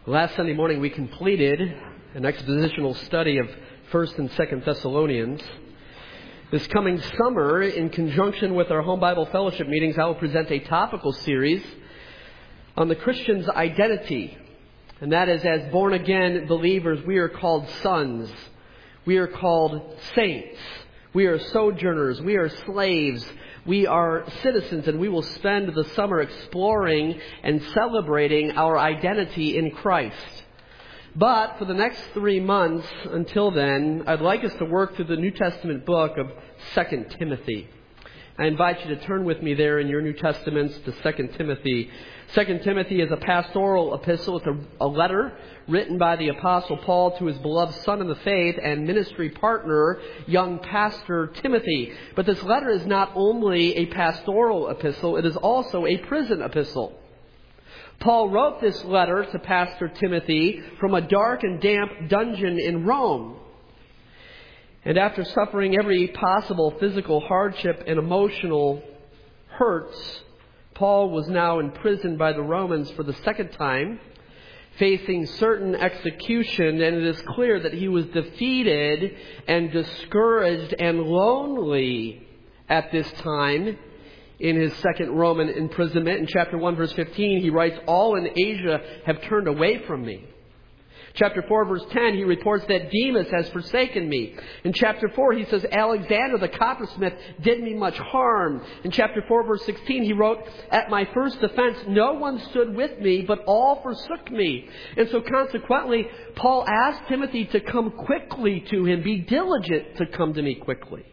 Last Sunday morning we completed an expositional study of 1st and 2nd Thessalonians. This coming summer, in conjunction with our Home Bible Fellowship meetings, I will present a topical series on the Christian's identity. And that is, as born-again believers, we are called sons. We are called saints. We are sojourners. We are slaves. We are citizens, and we will spend the summer exploring and celebrating our identity in Christ. But for the next 3 months, until then, I'd like us to work through the New Testament book of 2 Timothy. I invite you to turn with me there in your New Testaments to 2 Timothy. 2 Timothy is a pastoral epistle. It's a letter written by the Apostle Paul to his beloved son in the faith and ministry partner, young pastor Timothy. But this letter is not only a pastoral epistle, it is also a prison epistle. Paul wrote this letter to Pastor Timothy from a dark and damp dungeon in Rome. And after suffering every possible physical hardship and emotional hurts, Paul was now imprisoned by the Romans for the second time, facing certain execution, and it is clear that he was defeated and discouraged and lonely at this time in his second Roman imprisonment. In chapter 1, verse 15, he writes, "All in Asia have turned away from me." Chapter 4, verse 10, he reports that Demas has forsaken me. In chapter 4, he says, "Alexander the coppersmith did me much harm." In chapter 4, verse 16, he wrote, "At my first defense, no one stood with me, but all forsook me." And so consequently, Paul asked Timothy to come quickly to him. Be diligent to come to me quickly.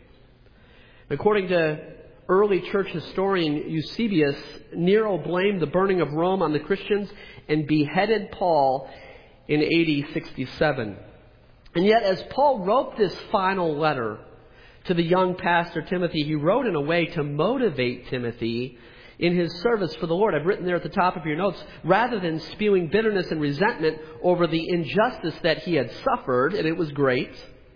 According to early church historian Eusebius, Nero blamed the burning of Rome on the Christians and beheaded Paul in AD 67. And yet, as Paul wrote this final letter to the young pastor Timothy, he wrote in a way to motivate Timothy in his service for the Lord. I've written there at the top of your notes, rather than spewing bitterness and resentment over the injustice that he had suffered, and it was great,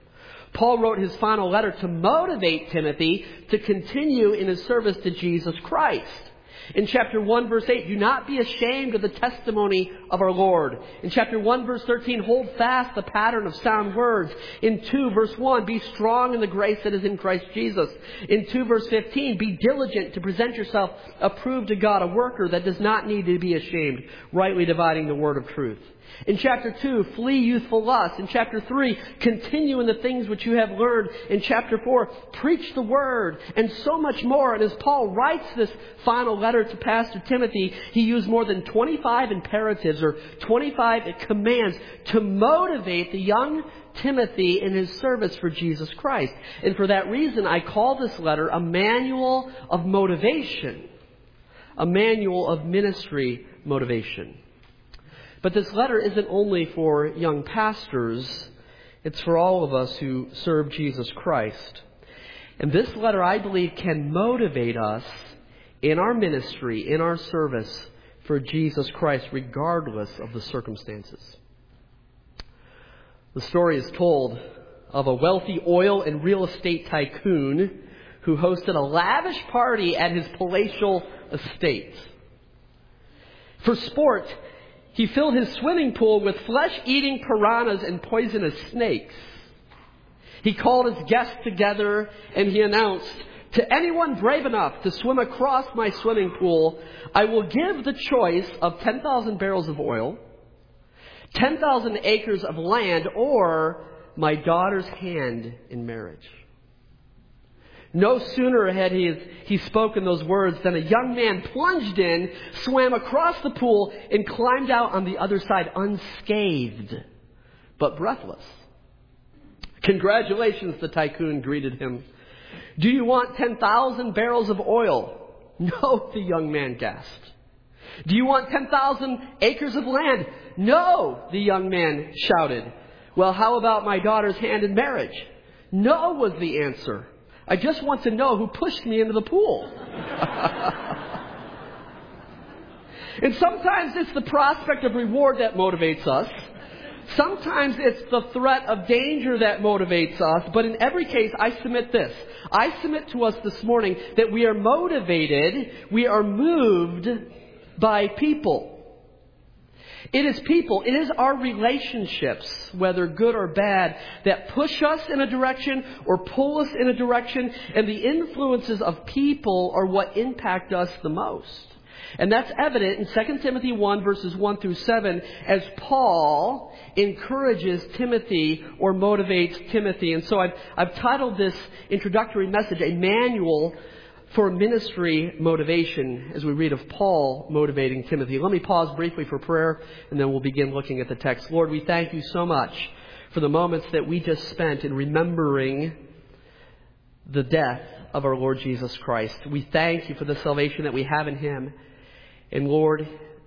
Paul wrote his final letter to motivate Timothy to continue in his service to Jesus Christ. In chapter 1, verse 8, "Do not be ashamed of the testimony of our Lord." In chapter 1, verse 13, "Hold fast the pattern of sound words." In 2, verse 1, "Be strong in the grace that is in Christ Jesus." In 2, verse 15, "Be diligent to present yourself approved to God, a worker that does not need to be ashamed, rightly dividing the word of truth." In chapter 2, "Flee youthful lust." In chapter 3, "Continue in the things which you have learned." In chapter 4, "Preach the word," and so much more. And as Paul writes this final letter to Pastor Timothy, he used more than 25 imperatives or 25 commands to motivate the young Timothy in his service for Jesus Christ. And for that reason, I call this letter a manual of motivation, a manual of ministry motivation. But this letter isn't only for young pastors, it's for all of us who serve Jesus Christ. And this letter, I believe, can motivate us in our ministry, in our service for Jesus Christ, regardless of the circumstances. The story is told of a wealthy oil and real estate tycoon who hosted a lavish party at his palatial estate. For sport, he filled his swimming pool with flesh-eating piranhas and poisonous snakes. He called his guests together and he announced, "To anyone brave enough to swim across my swimming pool, I will give the choice of 10,000 barrels of oil, 10,000 acres of land, or my daughter's hand in marriage." No sooner had he spoken those words than a young man plunged in, swam across the pool, and climbed out on the other side unscathed, but breathless. "Congratulations," the tycoon greeted him. "Do you want 10,000 barrels of oil?" "No," the young man gasped. "Do you want 10,000 acres of land?" "No," the young man shouted. "Well, how about my daughter's hand in marriage?" "No," was the answer. "I just want to know who pushed me into the pool." And sometimes it's the prospect of reward that motivates us. Sometimes it's the threat of danger that motivates us. But in every case, I submit this. I submit to us this morning that we are motivated, we are moved by people. It is people, it is our relationships, whether good or bad, that push us in a direction or pull us in a direction, and the influences of people are what impact us the most. And that's evident in 2 Timothy 1 verses 1 through 7 as Paul encourages Timothy or motivates Timothy. And so I've titled this introductory message, A Manual for Ministry Motivation, as we read of Paul motivating Timothy. Let me pause briefly for prayer, and then we'll begin looking at the text. Lord, we thank you so much for the moments that we just spent in remembering the death of our Lord Jesus Christ. We thank you for the salvation that we have in Him. And Lord,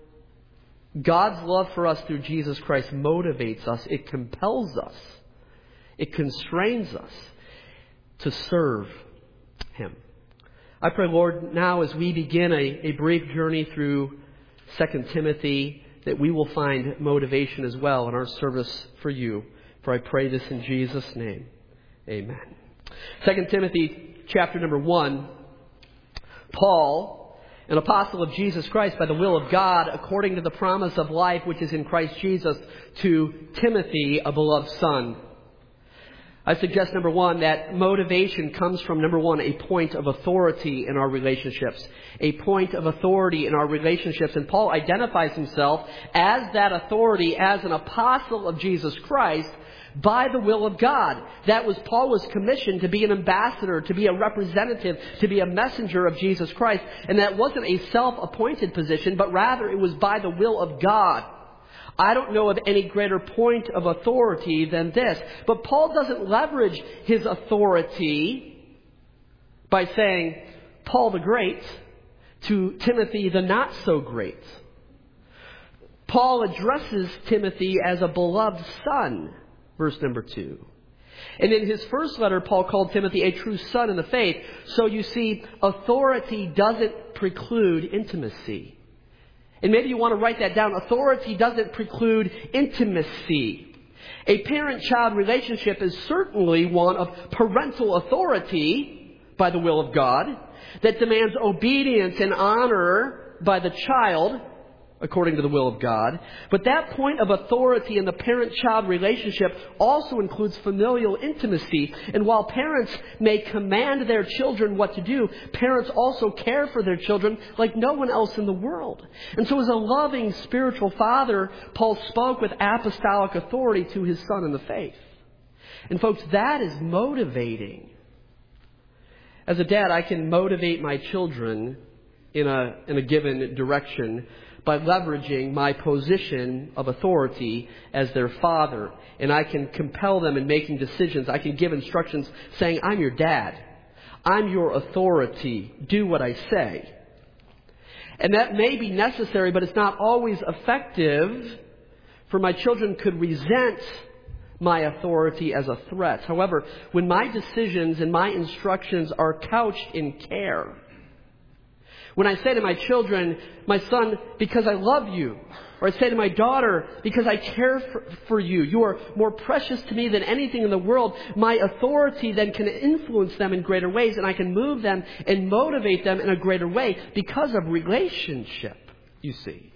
God's love for us through Jesus Christ motivates us. It compels us. It constrains us to serve Him. I pray, Lord, now as we begin a brief journey through 2 Timothy, that we will find motivation as well in our service for you. For I pray this in Jesus' name. Amen. 2 Timothy chapter number 1. Paul, an apostle of Jesus Christ by the will of God, according to the promise of life which is in Christ Jesus, to Timothy, a beloved son. I suggest, number one, that motivation comes from, number one, a point of authority in our relationships. A point of authority in our relationships. And Paul identifies himself as that authority, as an apostle of Jesus Christ, by the will of God. Paul was commissioned to be an ambassador, to be a representative, to be a messenger of Jesus Christ. And that wasn't a self-appointed position, but rather it was by the will of God. I don't know of any greater point of authority than this. But Paul doesn't leverage his authority by saying, Paul the Great to Timothy the not so great. Paul addresses Timothy as a beloved son. Verse number 2. And in his first letter, Paul called Timothy a true son in the faith. So you see, authority doesn't preclude intimacy. And maybe you want to write that down. Authority doesn't preclude intimacy. A parent-child relationship is certainly one of parental authority by the will of God that demands obedience and honor by the child according to the will of God. But that point of authority in the parent-child relationship also includes familial intimacy. And while parents may command their children what to do, parents also care for their children like no one else in the world. And so as a loving spiritual father, Paul spoke with apostolic authority to his son in the faith. And folks, that is motivating. As a dad, I can motivate my children in a given direction by leveraging my position of authority as their father. And I can compel them in making decisions. I can give instructions saying, I'm your dad. I'm your authority. Do what I say. And that may be necessary, but it's not always effective, for my children could resent my authority as a threat. However, when my decisions and my instructions are couched in care, when I say to my children, my son, because I love you, or I say to my daughter, because I care for you, you are more precious to me than anything in the world, my authority then can influence them in greater ways, and I can move them and motivate them in a greater way because of relationship, you see.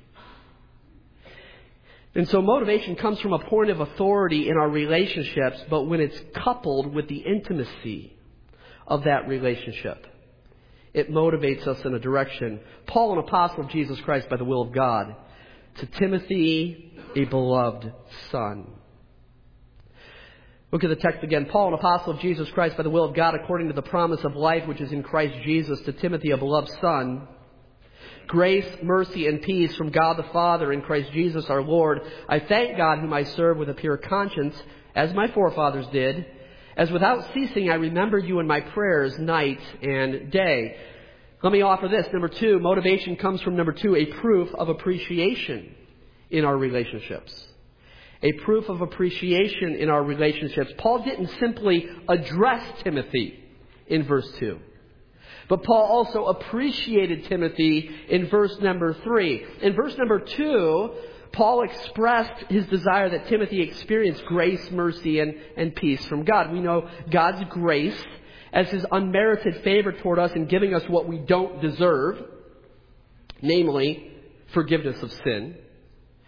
And so motivation comes from a point of authority in our relationships, but when it's coupled with the intimacy of that relationship, it motivates us in a direction. Paul, an apostle of Jesus Christ by the will of God, to Timothy, a beloved son. Look at the text again. Paul, an apostle of Jesus Christ by the will of God, according to the promise of life which is in Christ Jesus, to Timothy, a beloved son. Grace, mercy, and peace from God the Father and Christ Jesus our Lord. I thank God whom I serve with a pure conscience, as my forefathers did, as without ceasing I remember you in my prayers night and day. Let me offer this. Number 2, motivation comes from, number 2, a proof of appreciation in our relationships. A proof of appreciation in our relationships. Paul didn't simply address Timothy in verse 2. But Paul also appreciated Timothy in verse number 3. In verse number 2, Paul expressed his desire that Timothy experience grace, mercy, and peace from God. We know God's grace as His unmerited favor toward us in giving us what we don't deserve, namely forgiveness of sin.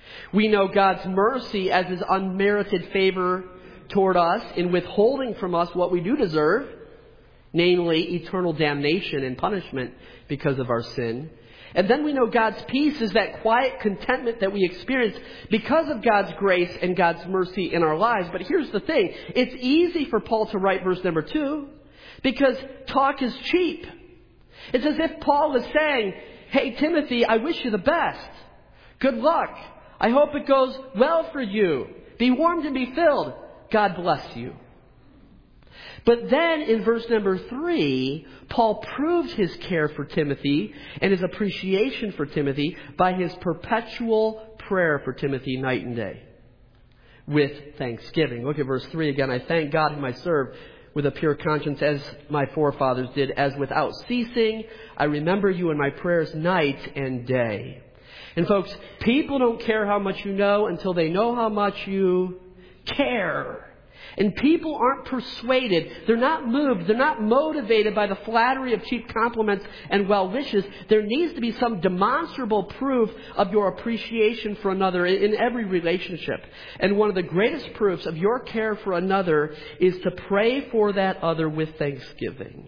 We know God's mercy as His unmerited favor toward us in withholding from us what we do deserve, namely eternal damnation and punishment because of our sin. And then we know God's peace is that quiet contentment that we experience because of God's grace and God's mercy in our lives. But here's the thing. It's easy for Paul to write verse number 2 because talk is cheap. It's as if Paul is saying, hey, Timothy, I wish you the best. Good luck. I hope it goes well for you. Be warmed and be filled. God bless you. But then in verse number 3, Paul proved his care for Timothy and his appreciation for Timothy by his perpetual prayer for Timothy night and day with thanksgiving. Look at verse 3 again. I thank God whom I serve with a pure conscience as my forefathers did, as without ceasing I remember you in my prayers night and day. And folks, people don't care how much you know until they know how much you care. And people aren't persuaded. They're not moved. They're not motivated by the flattery of cheap compliments and well wishes. There needs to be some demonstrable proof of your appreciation for another in every relationship. And one of the greatest proofs of your care for another is to pray for that other with thanksgiving.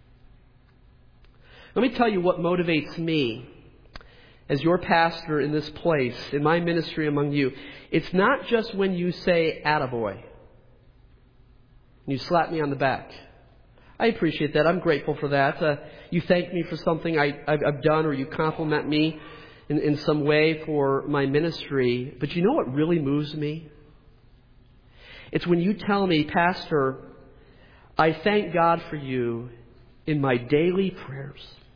Let me tell you what motivates me as your pastor in this place, in my ministry among you. It's not just when you say, attaboy. You slap me on the back. I appreciate that. I'm grateful for that. You thank me for something I've done, or you compliment me in some way for my ministry. But you know what really moves me? It's when you tell me, Pastor, I thank God for you in my daily prayers.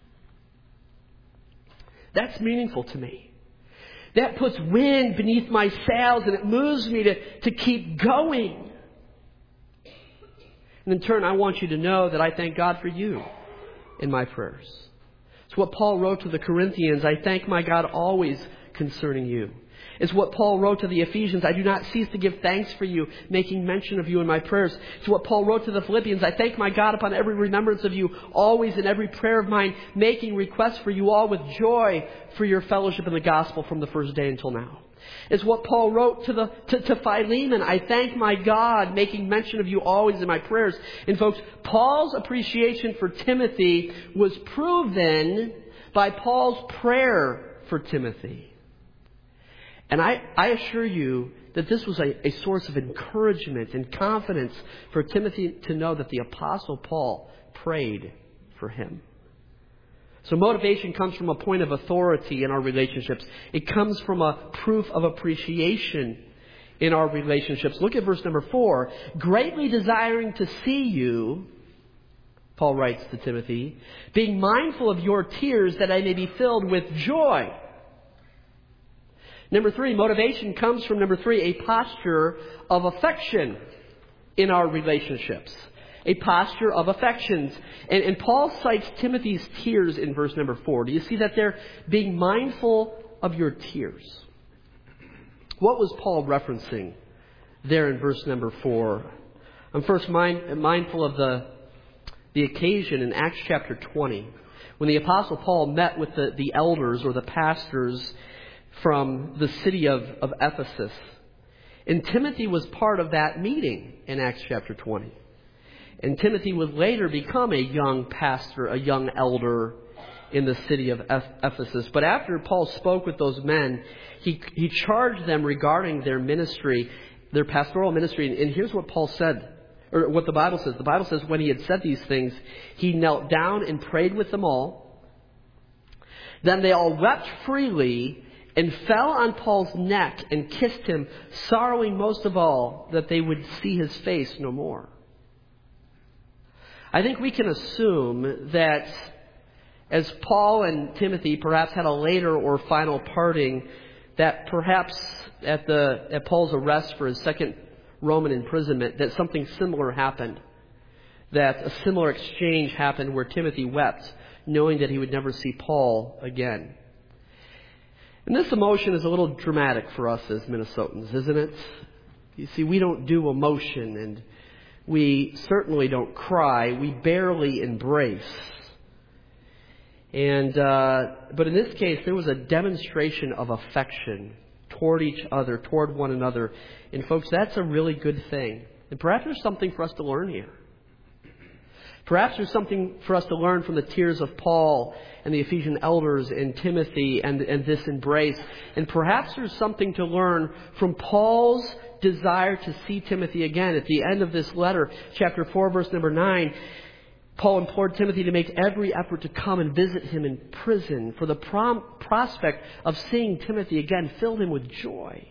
That's meaningful to me. That puts wind beneath my sails, and it moves me to keep going. And in turn, I want you to know that I thank God for you in my prayers. It's what Paul wrote to the Corinthians. I thank my God always concerning you. It's what Paul wrote to the Ephesians. I do not cease to give thanks for you, making mention of you in my prayers. It's what Paul wrote to the Philippians. I thank my God upon every remembrance of you, always in every prayer of mine, making requests for you all with joy for your fellowship in the gospel from the first day until now. It's what Paul wrote to Philemon. I thank my God, making mention of you always in my prayers. And folks, Paul's appreciation for Timothy was proven by Paul's prayer for Timothy. And I assure you that this was a source of encouragement and confidence for Timothy to know that the Apostle Paul prayed for him. So motivation comes from a point of authority in our relationships. It comes from a proof of appreciation in our relationships. Look at verse number 4. Greatly desiring to see you, Paul writes to Timothy, being mindful of your tears that I may be filled with joy. Number 3, motivation comes from, number 3, a posture of affection in our relationships. A posture of affections. And Paul cites Timothy's tears in verse number 4. Do you see that there? Being mindful of your tears. What was Paul referencing there in verse number 4? I'm first mindful of the occasion in Acts chapter 20, when the Apostle Paul met with the elders or the pastors from the city of Ephesus. And Timothy was part of that meeting in Acts chapter 20. And Timothy would later become a young pastor, a young elder in the city of Ephesus. But after Paul spoke with those men, he charged them regarding their ministry, their pastoral ministry. And here's what Paul said, or what the Bible says. The Bible says when he had said these things, he knelt down and prayed with them all. Then they all wept freely and fell on Paul's neck and kissed him, sorrowing most of all that they would see his face no more. I think we can assume that as Paul and Timothy perhaps had a later or final parting, that perhaps at Paul's arrest for his second Roman imprisonment, that something similar happened. That a similar exchange happened where Timothy wept, knowing that he would never see Paul again. And this emotion is a little dramatic for us as Minnesotans, isn't it? You see, we don't do emotion, and we certainly don't cry. We barely embrace. And but in this case, there was a demonstration of affection toward each other, toward one another. And folks, that's a really good thing. And perhaps there's something for us to learn here. Perhaps there's something for us to learn from the tears of Paul and the Ephesian elders and Timothy and this embrace. And perhaps there's something to learn from Paul's desire to see Timothy again. At the end of this letter, chapter 4, verse number 9, Paul implored Timothy to make every effort to come and visit him in prison, for the prospect of seeing Timothy again filled him with joy.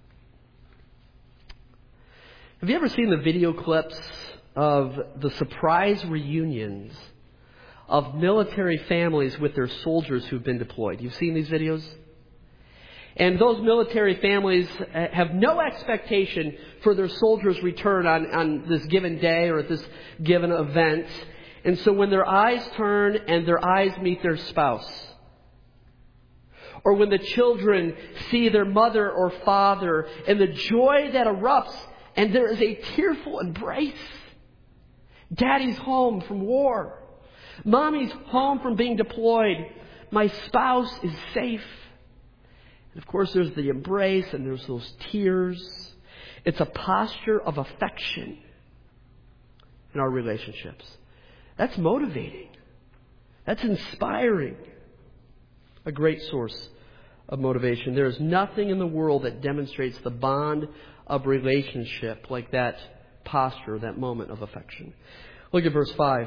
Have you ever seen the video clips of the surprise reunions of military families with their soldiers who've been deployed? You've seen these videos? And those military families have no expectation for their soldiers' return on this given day or at this given event. And so when their eyes turn and their eyes meet their spouse, or when the children see their mother or father, and the joy that erupts, and there is a tearful embrace. Daddy's home from war. Mommy's home from being deployed. My spouse is safe. And of course, there's the embrace and there's those tears. It's a posture of affection in our relationships. That's motivating. That's inspiring. A great source of motivation. There is nothing in the world that demonstrates the bond of relationship like that posture, that moment of affection. Look at verse 5.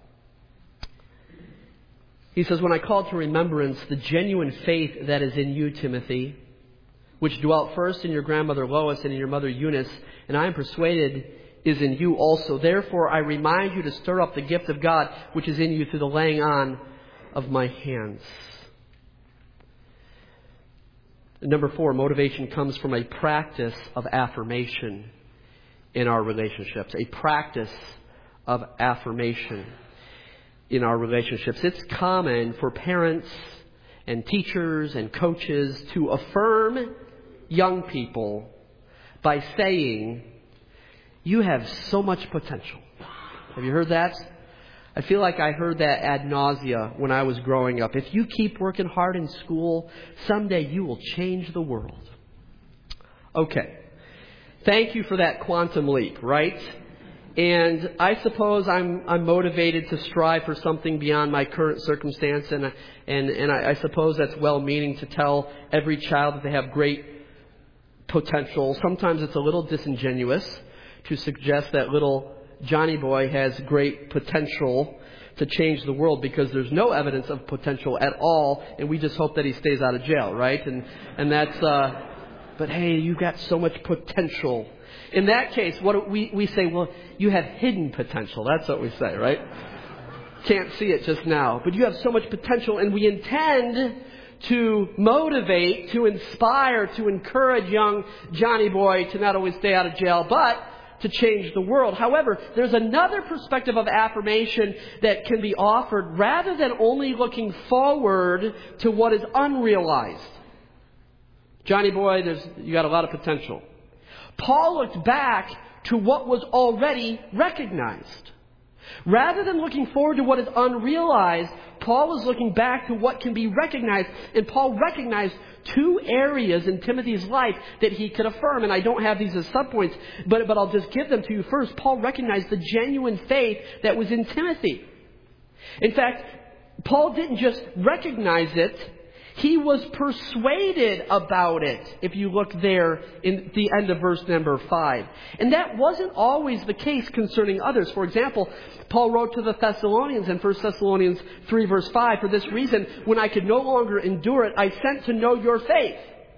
He says, when I call to remembrance the genuine faith that is in you, Timothy, which dwelt first in your grandmother Lois and in your mother Eunice, and I am persuaded is in you also. Therefore, I remind you to stir up the gift of God which is in you through the laying on of my hands. Number 4, motivation comes from a practice of affirmation in our relationships. A practice of affirmation in our relationships. It's common for parents and teachers and coaches to affirm young people by saying, you have so much potential. Have you heard that? I feel like I heard that ad nausea when I was growing up. If you keep working hard in school, someday you will change the world. Okay. Thank you for that quantum leap, right? And I suppose I'm motivated to strive for something beyond my current circumstance, and I suppose that's well-meaning to tell every child that they have great potential. Sometimes it's a little disingenuous to suggest that little Johnny boy has great potential to change the world because there's no evidence of potential at all, and we just hope that he stays out of jail, right? And that's but hey, you got so much potential. In that case, what we say, well, you have hidden potential. That's what we say, right? Can't see it just now, but you have so much potential, and we intend to motivate, to inspire, to encourage young Johnny boy to not only stay out of jail, but to change the world. However, there's another perspective of affirmation that can be offered rather than only looking forward to what is unrealized. Johnny boy, you got a lot of potential. Paul looked back to what was already recognized. Rather than looking forward to what is unrealized, Paul is looking back to what can be recognized. And Paul recognized 2 areas in Timothy's life that he could affirm. And I don't have these as subpoints, but I'll just give them to you first. Paul recognized the genuine faith that was in Timothy. In fact, Paul didn't just recognize it. He was persuaded about it, if you look there in the end of verse number 5. And that wasn't always the case concerning others. For example, Paul wrote to the Thessalonians in 1 Thessalonians 3 verse 5, for this reason, when I could no longer endure it, I sent to know your faith,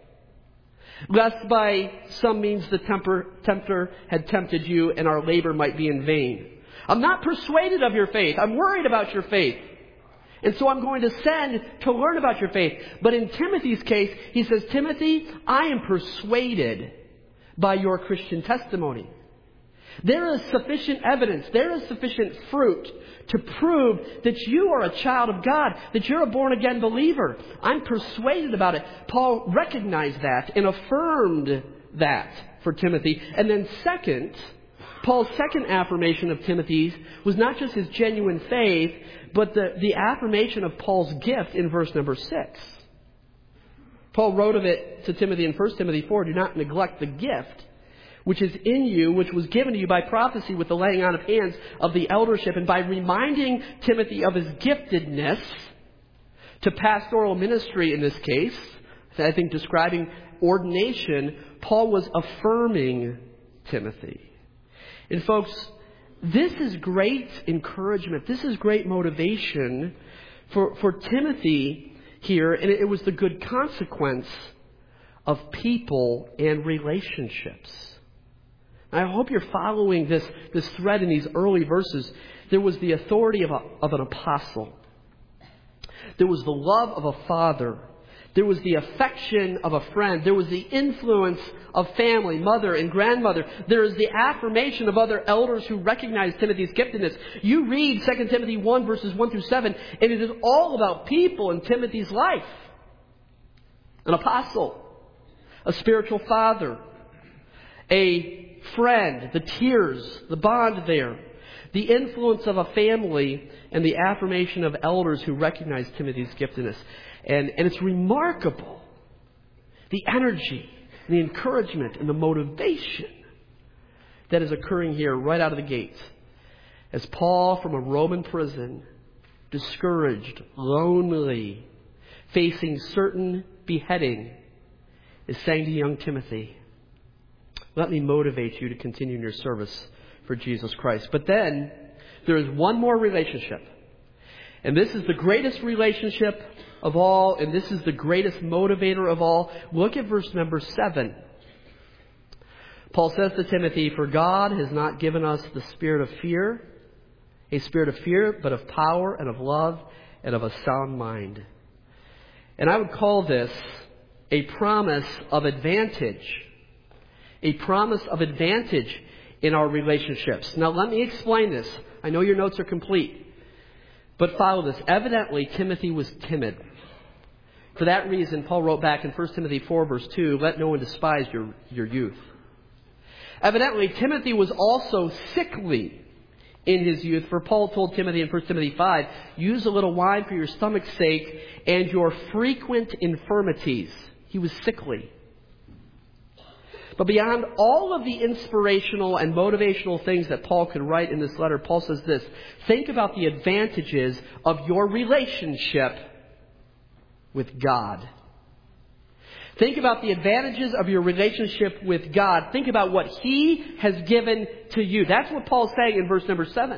lest by some means the tempter had tempted you and our labor might be in vain. I'm not persuaded of your faith. I'm worried about your faith. And so I'm going to send to learn about your faith. But in Timothy's case, he says, Timothy, I am persuaded by your Christian testimony. There is sufficient evidence, there is sufficient fruit to prove that you are a child of God, that you're a born-again believer. I'm persuaded about it. Paul recognized that and affirmed that for Timothy. And then second, Paul's second affirmation of Timothy's was not just his genuine faith, but the affirmation of Paul's gift in verse number 6. Paul wrote of it to Timothy in 1 Timothy 4, do not neglect the gift which is in you, which was given to you by prophecy with the laying on of hands of the eldership, and by reminding Timothy of his giftedness to pastoral ministry in this case, I think describing ordination, Paul was affirming Timothy. And folks, this is great encouragement. This is great motivation for Timothy here, and it was the good consequence of people and relationships. I hope you're following this thread in these early verses. There was the authority of an apostle. There was the love of a father. There was the affection of a friend. There was the influence of family, mother and grandmother. There is the affirmation of other elders who recognize Timothy's giftedness. You read 2 Timothy 1 verses 1 through 7, and it is all about people in Timothy's life. An apostle, a spiritual father, a friend, the tears, the bond there, the influence of a family, and the affirmation of elders who recognize Timothy's giftedness. And it's remarkable, the energy, and the encouragement, and the motivation that is occurring here right out of the gates. As Paul, from a Roman prison, discouraged, lonely, facing certain beheading, is saying to young Timothy, let me motivate you to continue in your service for Jesus Christ. But then, there is one more relationship. And this is the greatest relationship of all, and this is the greatest motivator of all. Look at verse number 7. Paul says to Timothy, for God has not given us the spirit of fear, but of power and of love and of a sound mind. And I would call this a promise of advantage. A promise of advantage in our relationships. Now let me explain this. I know your notes are complete. But follow this. Evidently, Timothy was timid. For that reason, Paul wrote back in 1 Timothy 4 verse 2, let no one despise your youth. Evidently, Timothy was also sickly in his youth. For Paul told Timothy in 1 Timothy 5, use a little wine for your stomach's sake and your frequent infirmities. He was sickly. But beyond all of the inspirational and motivational things that Paul could write in this letter, Paul says this, think about the advantages of your relationship with God. Think about the advantages of your relationship with God. Think about what He has given to you. That's what Paul's saying in verse number 7.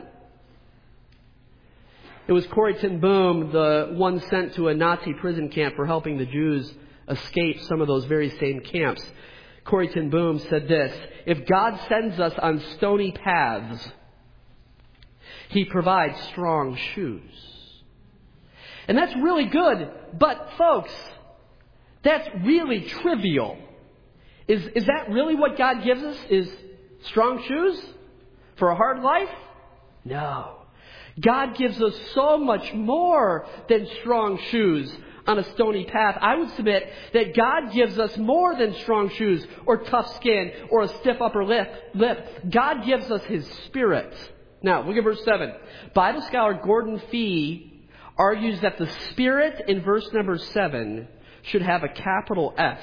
It was Corrie ten Boom, the one sent to a Nazi prison camp for helping the Jews escape some of those very same camps. Corrie ten Boom said this, if God sends us on stony paths, He provides strong shoes. And that's really good, but folks, that's really trivial. Is that really what God gives us? Is strong shoes for a hard life? No. God gives us so much more than strong shoes on a stony path. I would submit that God gives us more than strong shoes or tough skin or a stiff upper lip. God gives us His Spirit. Now, look at verse 7. Bible scholar Gordon Fee argues that the Spirit in verse number 7 should have a capital S,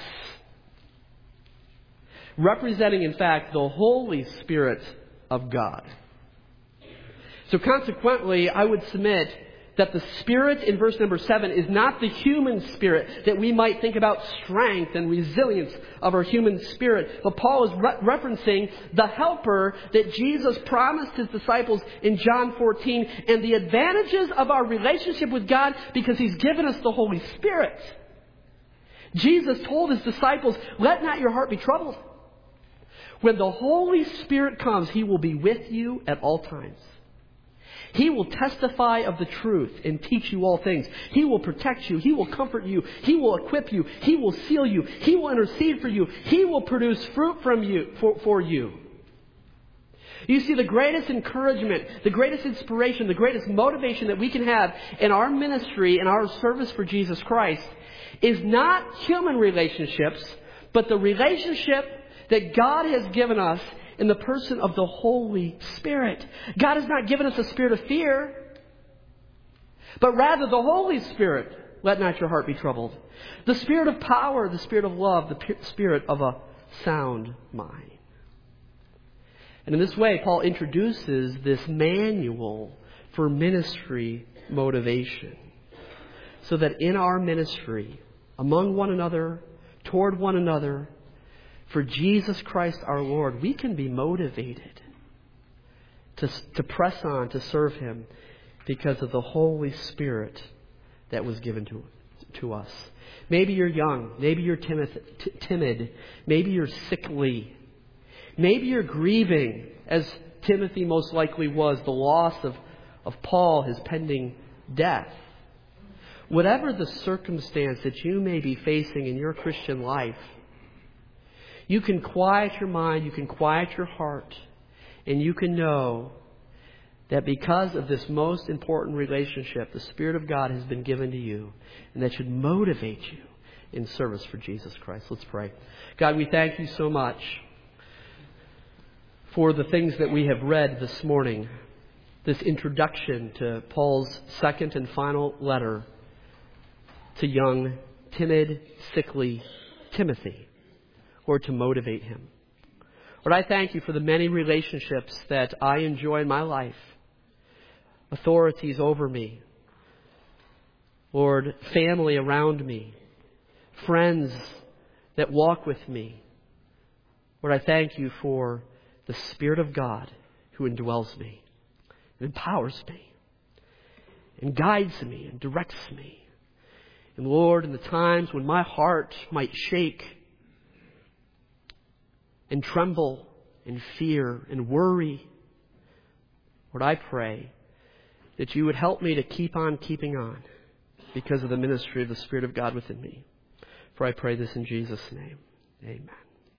representing, in fact, the Holy Spirit of God. So consequently, I would submit that the Spirit in verse number 7 is not the human spirit that we might think about strength and resilience of our human spirit. But Paul is referencing the helper that Jesus promised His disciples in John 14 and the advantages of our relationship with God because He's given us the Holy Spirit. Jesus told His disciples, let not your heart be troubled. When the Holy Spirit comes, He will be with you at all times. He will testify of the truth and teach you all things. He will protect you. He will comfort you. He will equip you. He will seal you. He will intercede for you. He will produce fruit from you for you. You see, the greatest encouragement, the greatest inspiration, the greatest motivation that we can have in our ministry and our service for Jesus Christ is not human relationships, but the relationship that God has given us in the person of the Holy Spirit. God has not given us a spirit of fear, but rather the Holy Spirit let not your heart be troubled. The Spirit of power, the Spirit of love, the Spirit of a sound mind. And in this way, Paul introduces this manual for ministry motivation. So that in our ministry, among one another, toward one another, for Jesus Christ our Lord, we can be motivated to press on, to serve Him because of the Holy Spirit that was given to us. Maybe you're young. Maybe you're timid. Maybe you're sickly. Maybe you're grieving, as Timothy most likely was, the loss of Paul, his pending death. Whatever the circumstance that you may be facing in your Christian life, you can quiet your mind, you can quiet your heart, and you can know that because of this most important relationship, the Spirit of God has been given to you, and that should motivate you in service for Jesus Christ. Let's pray. God, we thank you so much for the things that we have read this morning, this introduction to Paul's second and final letter to young, timid, sickly Timothy, or to motivate him. Lord, I thank you for the many relationships that I enjoy in my life, authorities over me, Lord, family around me, friends that walk with me. Lord, I thank you for the Spirit of God who indwells me and empowers me and guides me and directs me. And Lord, in the times when my heart might shake and tremble and fear and worry, Lord, I pray that you would help me to keep on keeping on because of the ministry of the Spirit of God within me. For I pray this in Jesus' name. Amen.